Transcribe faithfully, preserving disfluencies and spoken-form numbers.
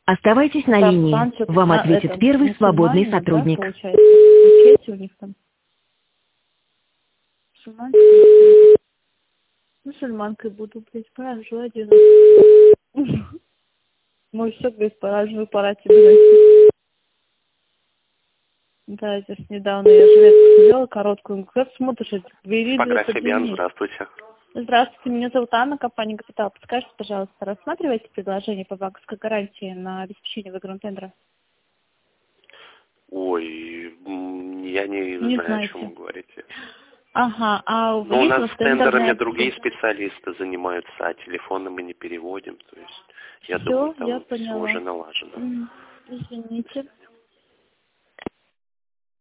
Оставайтесь на линии. Там что-то Вам на ответит этом первый свободный мусульманина, да, сотрудник. получается, в мечети у них там. Мусульманка. Мусульманкой буду, блядь, поражу один. Мой все, говорит, поражу, пора тебе носить. Да, здесь недавно я жилетку взяла короткую. Как смотришь, эти двери Фабиан, здравствуйте. Здравствуйте, меня зовут Анна, компания «Капитал». Подскажите, пожалуйста, рассматриваете предложение по банковской гарантии на обеспечение выигранного тендера? Ой, м, я не, Не знаю, знаете. о чем вы говорите. Ага, а вы Но у есть нас у вас с тендерами тендерная... другие специалисты занимаются, а телефоны мы не переводим. То есть, я Все, думаю, я там все поняла. уже налажено. М, Извините.